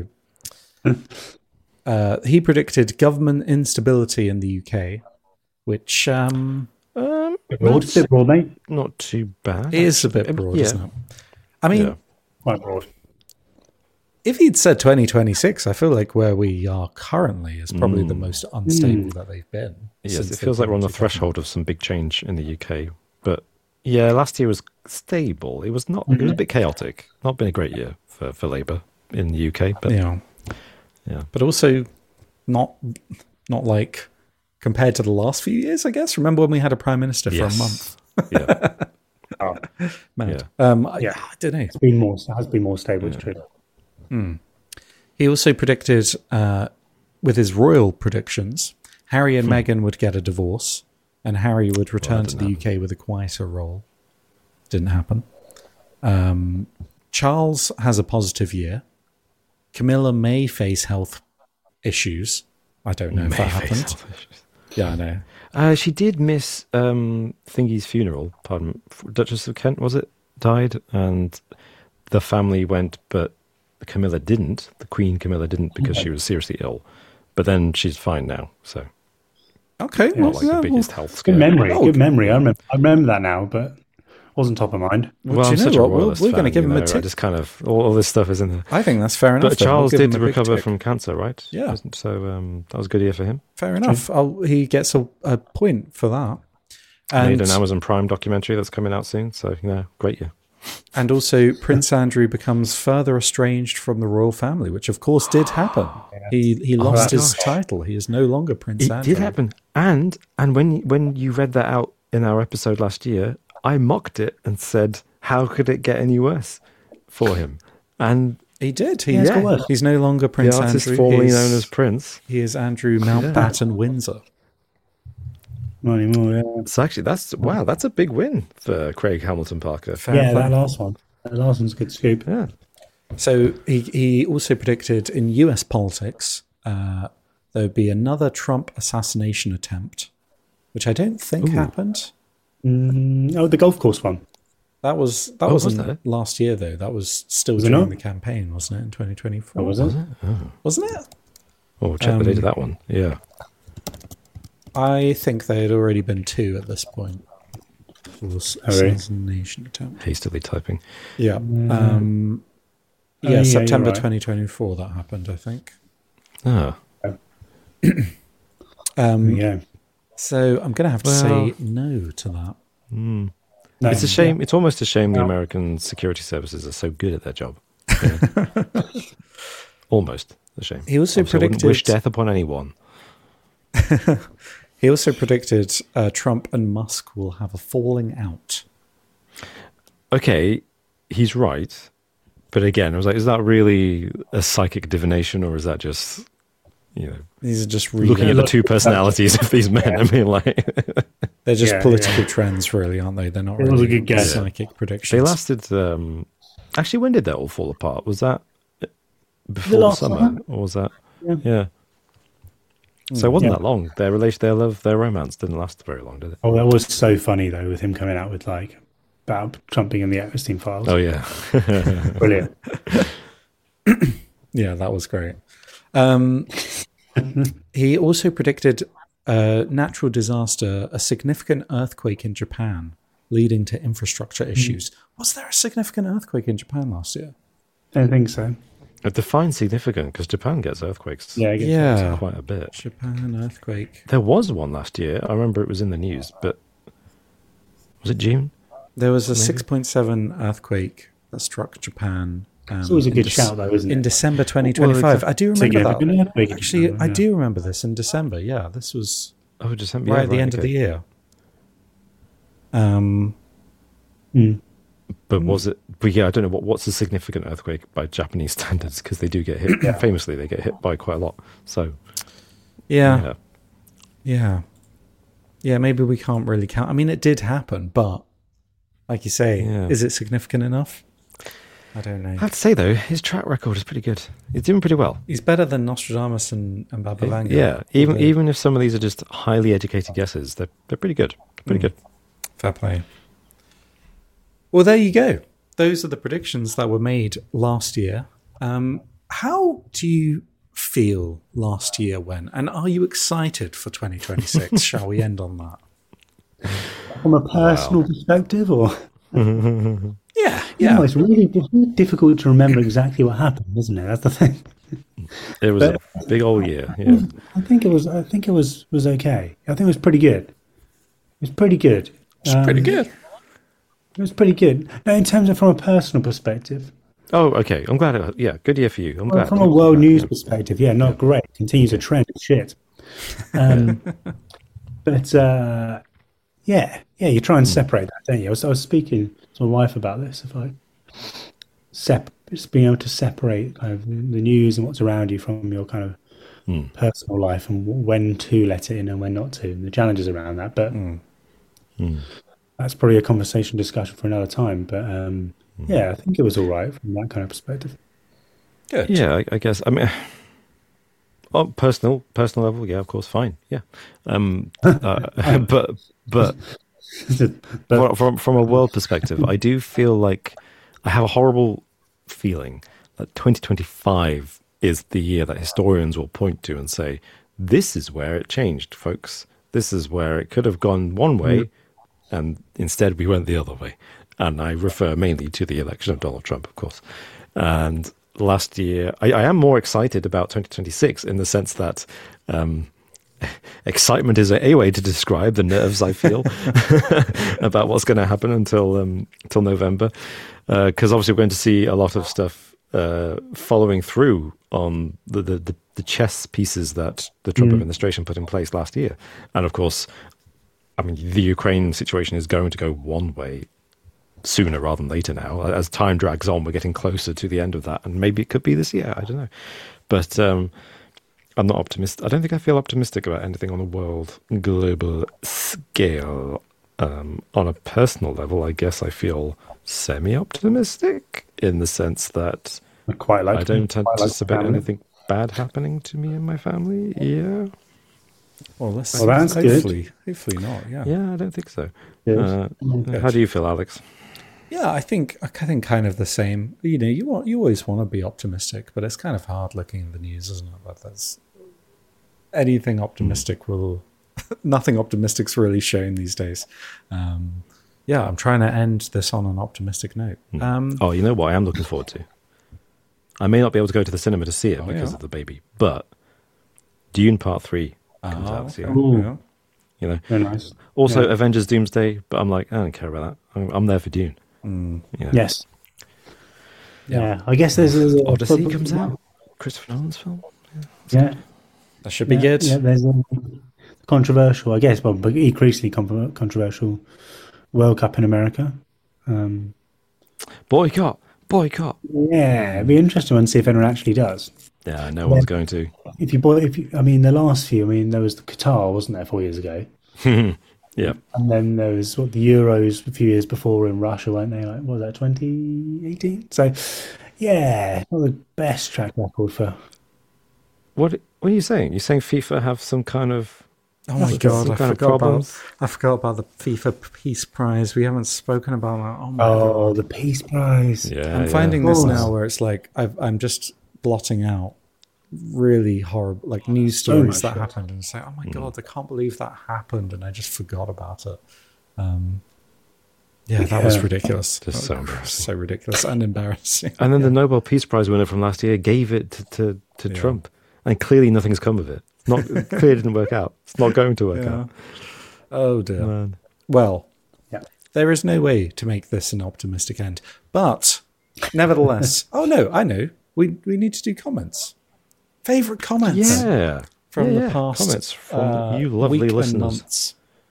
uh, he predicted government instability in the U K, which um, um, Bit broad, not, bit broad, mate. not too bad. is a bit Um, broad, yeah. isn't it? I mean, Yeah. Quite broad. if he'd said twenty twenty-six, I feel like where we are currently is probably the Mm. most unstable that they've been. Yes, since it they feels like came we're on the into government. threshold of some big change in the U K. But yeah, last year was stable. It was not. It was a bit chaotic. Not been a great year for, for Labour in the U K. But yeah, Yeah. But also not not like compared to the last few years, I guess. Remember when we had a prime minister for Yes. a month? yeah, Oh, Mad. Um, I, Yeah. I don't know. it's been more, it has been more stable, it's true. He also predicted uh, with his royal predictions, Harry and Meghan would get a divorce, and Harry would return to didn't the U K with a quieter role. Didn't happen. Um, Charles has a positive year. Camilla may face health issues. I don't know if that happened. Yeah, I know. Uh, she did miss um, Thingy's funeral. Pardon, Duchess of Kent was it? Died, and the family went, but Camilla didn't. The Queen Camilla didn't because she was seriously ill. But then she's fine now. So Okay, Yeah, well, not like yeah, the well, biggest health Good scare. memory, Oh, good memory. I remember, I remember that now, but wasn't top of mind. well, Well, do I'm you such know a what? We're, royalist we're going to fan, give you him a know, I tick. just kind of all, all this stuff is in there. I think that's fair enough. But then. We'll Charles give did him a big recover tick. from cancer, right? Yeah. Wasn't- So um, that was a good year for him. Fair enough. I'll, he gets a, a point for that. And, Made an Amazon Prime documentary that's coming out soon. So yeah, great year. and also, Prince Andrew becomes further estranged from the royal family, which of course did happen. He he lost my his gosh. title. He is no longer Prince It Andrew. did happen, and and when when you read that out in our episode last year, I mocked it and said, "How could it get any worse for him?" And He did. He, Yeah, it's yeah, got worse. he's no longer Prince the artist Andrew. formerly He's- known as Prince. he is Andrew Mountbatten Windsor. Not anymore, yeah. So actually, that's wow, that's a big win for Craig Hamilton Parker. Fair Yeah, play. that last one. That last one's a good scoop. Yeah, So he, he also predicted in U S politics uh, there would be another Trump assassination attempt, which I don't think Ooh. happened. Mm, oh, the golf course one. That was that Oh, was wasn't there? last year though. That was still Was it during not? the campaign, wasn't it? In twenty twenty-four, Oh, was it? wasn't it? oh, check Um, the date of that one. Yeah, I think there had already been two at this point. For this Oh, really? assassination attempt. hastily typing. Yeah. Um, Oh, yeah, yeah, September you're right. twenty twenty-four that happened, I think. Ah, Um, Yeah. So I'm going to have to Well- say no to that. Mm. No, It's a shame. It's almost a shame the Yeah. American security services are so good at their job. Yeah. Almost a shame. He also Obviously, I wouldn't predicted. wish death upon anyone. He also predicted uh, Trump and Musk will have a falling out. Okay, he's right, but again, I was like, is that really a psychic divination, or is that just, you know, These are just really looking at the look- two personalities of these men? I mean, like, they're just Yeah, political yeah. trends, really, aren't they? They're not It was really a good guess. psychic predictions. they lasted. Um, actually, when did that all fall apart? Was that before The the last summer, summer? or was that? Yeah. Yeah. So it wasn't Yeah. that long. Their relation, their love, their romance didn't last very long, did it? Oh, that was so funny though, with him coming out with like about Trump being in the Epstein files. Oh yeah. Brilliant. Yeah, that was great. Um, he also predicted a natural disaster, a significant earthquake in Japan, leading to infrastructure issues. Was there a significant earthquake in Japan last year? Don't think so. It defines significant because Japan gets earthquakes. Yeah, I guess Yeah, quite a bit. Japan earthquake. There was one last year. I remember it was in the news, but was it June? There was a Maybe. six point seven earthquake that struck Japan. Um, It's always a in good Dec- shout though, isn't In it? December twenty twenty-five. I do remember Significant that. earthquake in Actually, Japan, I yeah. do remember this in December. Yeah, this was Oh, December. right yeah, at the end of okay. the year. Um, Mm. But was it? But yeah, I don't know what what's a significant earthquake by Japanese standards because they do get hit. Famously, they get hit by quite a lot. So yeah, yeah. yeah, yeah. Maybe we can't really count. I mean, it did happen, but like you say, Yeah. is it significant enough? I don't know. I have to say though, his track record is pretty good. He's doing pretty well. He's better than Nostradamus and, and Baba Vanga. Yeah, even Although- even if some of these are just highly educated guesses, they're they're pretty good. Pretty Mm. good. Fair play. Well, there you go. Those are the predictions that were made last year. Um, how do you feel last year went? And are you excited for twenty twenty-six? Shall we end on that? From a personal perspective, or Yeah, yeah, yeah. it's really di- difficult to remember exactly what happened, isn't it? That's the thing. It was But- a big old year. Yeah. I think it was. I think it was was okay. I think it was pretty good. It was pretty good. It's pretty Um, good. It was pretty good. Now, in terms of from a personal perspective, Oh, okay. I'm glad. It, yeah, good year for you. I'm well, glad. from a world news perspective, yeah, not great. Continues a trend of shit. Um, but uh, yeah, yeah, you try and separate that, don't you? I was, I was speaking to my wife about this. If I sep- just being able to separate kind of the news and what's around you from your kind of Hmm. personal life and when to let it in and when not to, and the challenges around that. But Mm. Hmm. that's probably a conversation discussion for another time. But um, yeah, I think it was all right from that kind of perspective. Good. Yeah, I, I guess. I mean, on personal personal level, yeah, of course, fine. Yeah, um, uh, but but But from, from from a world perspective, I do feel like I have a horrible feeling that twenty twenty-five is the year that historians will point to and say, "This is where it changed, folks. This is where it could have gone one way, and instead we went the other way." And I refer mainly to the election of Donald Trump, of course. And last year, I, I am more excited about twenty twenty-six in the sense that um, excitement is a, a way to describe the nerves I feel about what's going to happen until um, until November. Because obviously we're going to see a lot of stuff uh, following through on the, the, the, the chess pieces that the Trump Mm. administration put in place last year. And of course, I mean, the Ukraine situation is going to go one way sooner rather than later now. As time drags on, we're getting closer to the end of that, and maybe it could be this year. I don't know, but um, I'm not optimistic. I don't think I feel optimistic about anything on a world global scale. Um, on a personal level, I guess I feel semi-optimistic in the sense that I quite like. I don't quite like anticipate family. anything bad happening to me and my family. Yeah, Well, let's Well, that's good. hopefully, hopefully not. Yeah. yeah, I don't think so. Yes. Uh, Mm. how do you feel, Alex? Yeah, I think I think kind of the same. You know, you want you always want to be optimistic, but it's kind of hard looking at the news, isn't it? But that's anything optimistic will nothing optimistic's really shown these days. Um, yeah, I'm trying to end this on an optimistic note. Um, Oh, you know what I am looking forward to? I may not be able to go to the cinema to see it Oh, because yeah. of the baby, but Dune Part three comes oh, out this year. okay, Ooh. yeah. You know. Very nice. Also, Yeah. Avengers Doomsday, but I'm like, I don't care about that. I'm, I'm there for Dune. Mm. You know. Yes. Yeah. Yeah. I guess there's, there's a Odyssey comes out. Christopher Nolan's film. Yeah. That should be yeah, good. Yeah, there's a controversial, I guess, well, but increasingly con- controversial World Cup in America. Um, Boycott, boycott. yeah, it'd be interesting to see if anyone actually does. Yeah, no one's going to. If you, boy, if you, I mean, the last few, I mean, there was the Qatar, wasn't there, four years ago, Yeah. and then there was what the Euros a few years before in Russia, weren't they? Like, what was that, twenty eighteen? So, yeah, not the best track record for. What What are you saying? You're saying FIFA have some kind of Oh my some god, I kind of forgot about problems? I forgot about the FIFA Peace Prize. We haven't spoken about that. Oh my Oh, god. the Peace Prize. Yeah, I'm yeah. finding this Of course. now where it's like I've, I'm just blotting out really horrible like news So stories much that shit. happened and say, oh my god, I can't believe that happened, and I just forgot about it. Um, yeah, that was Yeah. ridiculous. Just so embarrassing. So ridiculous and embarrassing. And then the Nobel Peace Prize winner from last year gave it to to, to Yeah. Trump, and clearly nothing's come of it. It's not it clearly didn't work out. It's not going to work Yeah. out. Oh dear. Man. Well, Yeah. there is no way to make this an optimistic end, but nevertheless, oh no, I know. We we need to do comments. Favorite comments Yeah, from Yeah, the yeah. past. Comments from uh, you lovely week and listeners. months.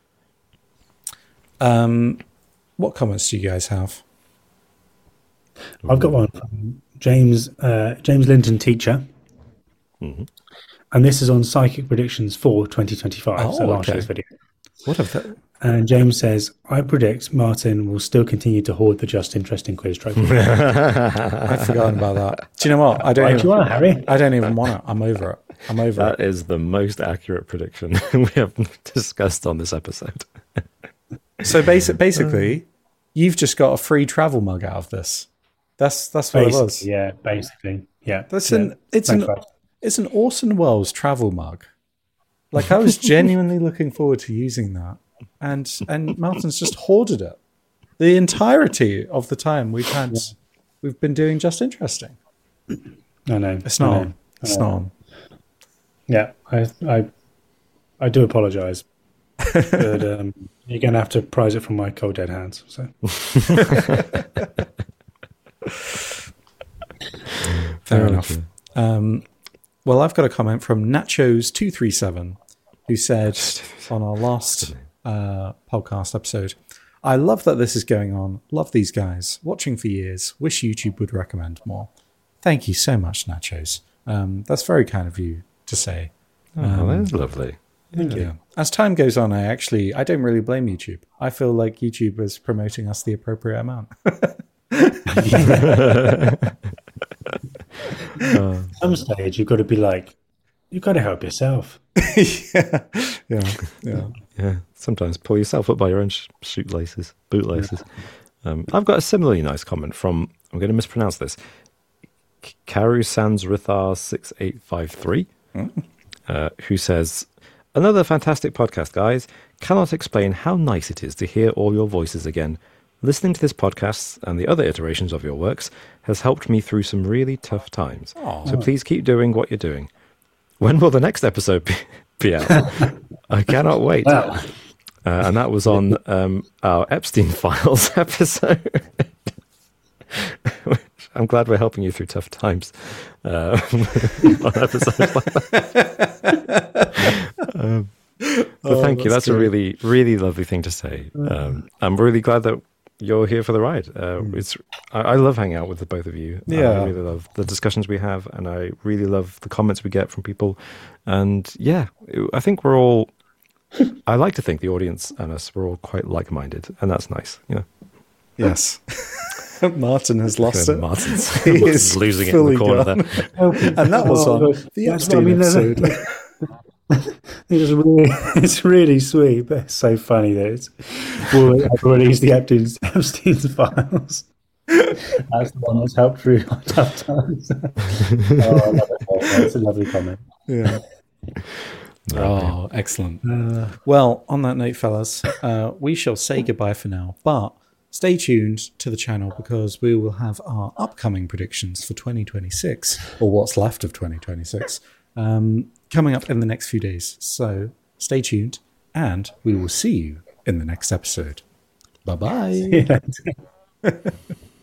Um, what comments do you guys have? I've got one from James uh, James Linton, teacher, Mhm. and this is on Psychic Predictions for twenty twenty-five. so Oh, last okay. year's video. What have that? And James says, "I predict Martin will still continue to hoard the Just Interesting quiz trophy." I've forgotten about that. Do you know what? I don't. Why do Even, you want it, Harry? I don't even want it. I'm over it. I'm over That it. is the most accurate prediction we have discussed on this episode. So basic, basically, you've just got a free travel mug out of this. That's that's what it was. Basically, yeah, basically, yeah. That's yeah. an it's Thanks, an bud. it's an Orson Welles travel mug. Like I was genuinely looking forward to using that, and and Martin's just hoarded it the entirety of the time we've had. We've been doing Just Interesting. I know. It's I not know, on. I It's know. not on. Yeah, I, I, I do apologise, but um, you're going to have to prize it from my cold dead hands. So Fair enough. Um, well, I've got a comment from Nachos two three seven, who said on our last uh, podcast episode, I love that this is going on. Love these guys. Watching for years. Wish YouTube would recommend more. Thank you so much, Nachos. Um, that's very kind of you to say. Oh, Um, that's lovely. Thank you. As time goes on, I actually, I don't really blame YouTube. I feel like YouTube is promoting us the appropriate amount. Uh, at some stage, you've got to be like, you've got to help yourself. yeah, yeah, yeah. yeah, sometimes pull yourself up by your own sh- shoelaces, bootlaces. Um, I've got a similarly nice comment from, I'm going to mispronounce this, K- Karu Sansrithar six eight five three, uh, who says, another fantastic podcast, guys. Cannot explain how nice it is to hear all your voices again. Listening to this podcast and the other iterations of your works has helped me through some really tough times. Aw. So please keep doing what you're doing. When will the next episode be, be out? I cannot wait. Well, Uh, and that was on um, our Epstein Files episode. I'm glad we're helping you through tough times uh, on episodes like that. Um, but Oh, thank you. that's That's a great. really, really lovely thing to say. Um, I'm really glad that you're here for the ride. Uh, it's I, I love hanging out with the both of you. Yeah. I really love the discussions we have, and I really love the comments we get from people. And yeah, I think we're all. I like to think the audience and us we're all quite like-minded, and that's nice. You know, Yes. Martin has lost it. Martin's, He Martin's is losing it in the fully corner gone. there. And that was Oh, on God. the That's Epstein what I mean, there's a- episode. it's really, it's really sweet, but it's so funny that it's well, I've released the Epstein's, Epstein's files. That's the one that's helped through our tough times. oh, I love it. That's a lovely comment. Yeah. Oh, excellent. Well, on that note, fellas, uh, we shall say goodbye for now, but stay tuned to the channel because we will have our upcoming predictions for twenty twenty-six, or what's left of twenty twenty-six, um, coming up in the next few days. So stay tuned and we will see you in the next episode. Bye bye. Yeah.